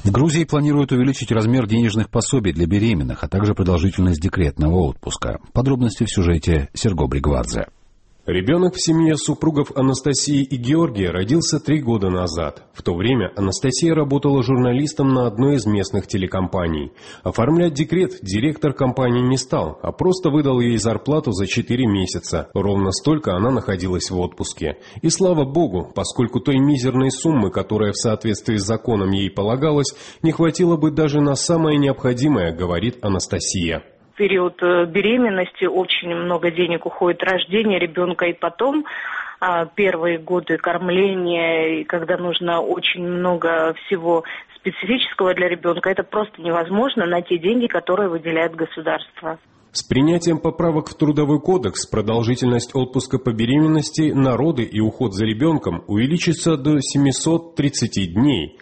В Грузии планируют увеличить размер денежных пособий для беременных, а также продолжительность декретного отпуска. Подробности в сюжете Серго Бригвадзе. Ребенок в семье супругов Анастасии и Георгия родился 3 года назад. В то время Анастасия работала журналистом на одной из местных телекомпаний. Оформлять декрет директор компании не стал, а просто выдал ей зарплату за 4 месяца. Ровно столько она находилась в отпуске. И слава богу, поскольку той мизерной суммы, которая в соответствии с законом ей полагалась, не хватило бы даже на самое необходимое, говорит Анастасия. В период беременности очень много денег уходит рождение ребенка и потом первые годы кормления, когда нужно очень много всего специфического для ребенка, это просто невозможно на те деньги, которые выделяет государство. С принятием поправок в Трудовой кодекс продолжительность отпуска по беременности на роды и уход за ребенком увеличится до 730 дней.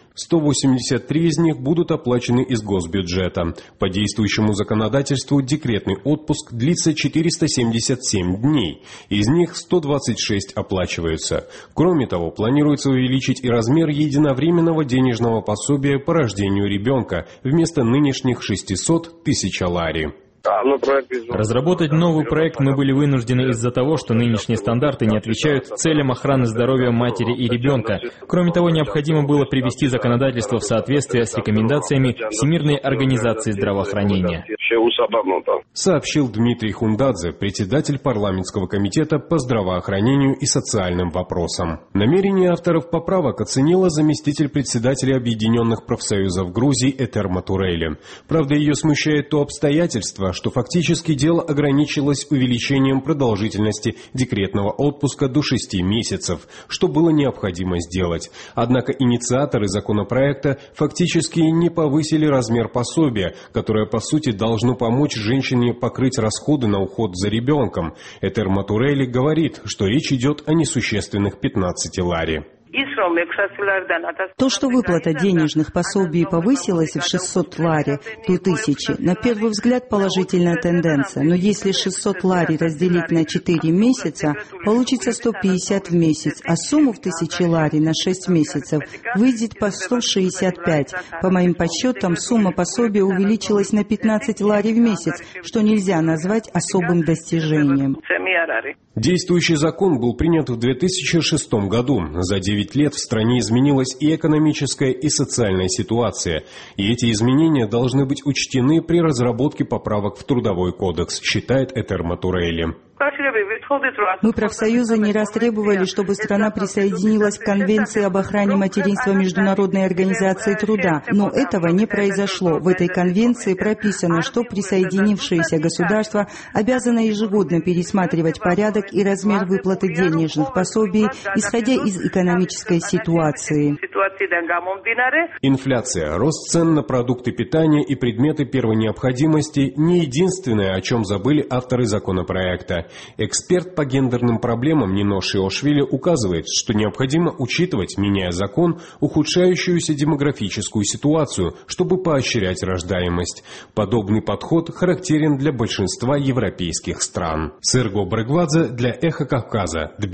183 из них будут оплачены из госбюджета. По действующему законодательству декретный отпуск длится 477 дней. Из них 126 оплачиваются. Кроме того, планируется увеличить и размер единовременного денежного пособия по рождению ребенка вместо нынешних 600 тысяч лари. Разработать новый проект мы были вынуждены из-за того, что нынешние стандарты не отвечают целям охраны здоровья матери и ребенка. Кроме того, необходимо было привести законодательство в соответствие с рекомендациями Всемирной организации здравоохранения. Сообщил Дмитрий Хундадзе, председатель парламентского комитета по здравоохранению и социальным вопросам. Намерение авторов поправок оценила заместитель председателя Объединенных профсоюзов Грузии Этер Матурели. Правда, ее смущает то обстоятельство, что фактически дело ограничилось увеличением продолжительности декретного отпуска до 6 месяцев, что было необходимо сделать. Однако инициаторы законопроекта фактически не повысили размер пособия, которое по сути должно помочь женщине покрыть расходы на уход за ребенком. Этер Матурели говорит, что речь идет о несущественных 15 лари. То, что выплата денежных пособий повысилась в 600 лари, 2000, на первый взгляд положительная тенденция. Но если 600 лари разделить на 4 месяца, получится 150 в месяц, а сумму в 1000 лари на 6 месяцев выйдет по 165. По моим подсчетам, сумма пособия увеличилась на 15 лари в месяц, что нельзя назвать особым достижением. Действующий закон был принят в 2006 году. За 9 лет в стране изменилась и экономическая, и социальная ситуация. И эти изменения должны быть учтены при разработке поправок в Трудовой кодекс, считает Этер Матурели. Мы, профсоюзы, не раз требовали, чтобы страна присоединилась к Конвенции об охране материнства Международной организации труда, но этого не произошло. В этой конвенции прописано, что присоединившееся государство обязано ежегодно пересматривать порядок и размер выплаты денежных пособий, исходя из экономической ситуации. Инфляция, рост цен на продукты питания и предметы первой необходимости – не единственное, о чем забыли авторы законопроекта. Эксперт по гендерным проблемам Нино Шиошвили указывает, что необходимо учитывать, меняя закон, ухудшающуюся демографическую ситуацию, чтобы поощрять рождаемость. Подобный подход характерен для большинства европейских стран. Серго Бригвадзе для Эхо Кавказа.